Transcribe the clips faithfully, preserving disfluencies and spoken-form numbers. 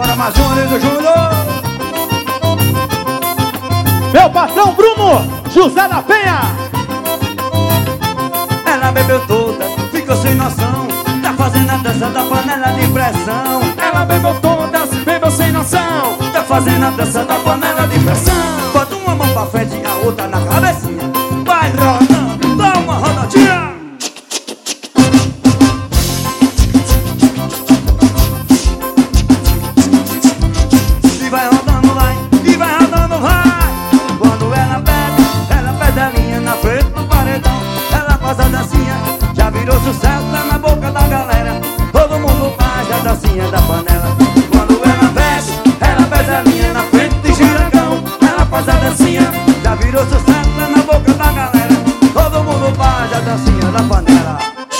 Bora mais um, Nildo Júnior. Meu patrão Bruno José da Penha. Ela bebeu toda, ficou sem noção, tá fazendo a dança da panela de pressão. Ela bebeu todas, bebeu sem noção, tá fazendo a dança da panela de pressão. Bota uma mão pra frente e a outra na cabecinha, vai rodando, dá uma rodadinha. E vai rodando, vai, e vai rodando, vai. Quando ela bebe, ela pede a linha na frente do paredão. Ela faz a dancinha, já virou sucesso, tá na boca da galera. Todo mundo faz a dancinha da panela. Quando ela veste, ela pede a linha na frente do girangão. Ela faz a dancinha, já virou sucesso, tá na boca da galera. Todo mundo faz a dancinha da panela.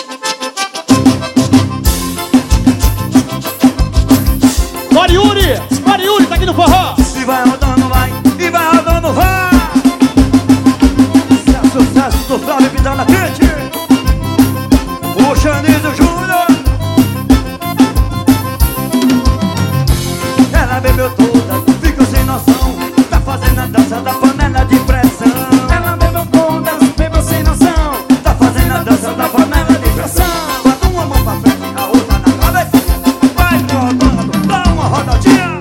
Bora Yuri, bora Yuri, tá aqui no forró. E vai rodando, vai, e vai rodando, vai. Isso é sucesso do Flávio Vidal na frente. O Xanizo Júnior. Ela bebeu toda, ficou sem noção, tá fazendo a dança da panela de pressão. Ela bebeu todas, bebeu sem noção, tá fazendo a dança da panela de pressão. Bota uma mão pra frente, a outra na cabeça, vai rodando, dá uma rodadinha.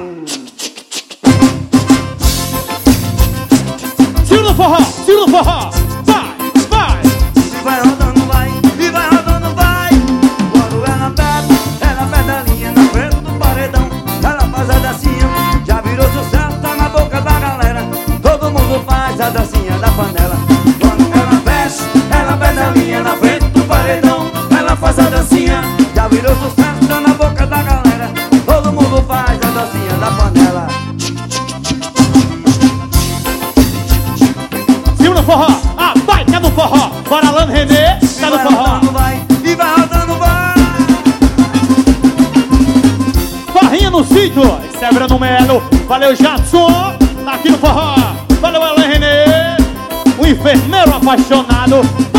tiro no forró, tiro no forró. Vai, vai. E vai rodando, vai, e vai rodando, vai. Quando ela bebe, ela pede a linha na frente do paredão. Ela faz a dancinha, já virou sucesso, tá na boca da galera. Todo mundo faz a dancinha da panela. Quando ela veste, ela pede a linha na frente do paredão. Ela faz a dancinha, já virou sucesso, tá na boca da galera. Todo mundo faz a dancinha da panela. tiro no forró, ah, vai, tá no forró. Bora Alano Renê, tá no Vai forró. rodando, vai, e vai rodando, vai. Barrinha no sítio, esse é Breno Melo. Valeu, Jadson, tá aqui no forró. Valeu, Alain Renê, o enfermeiro apaixonado.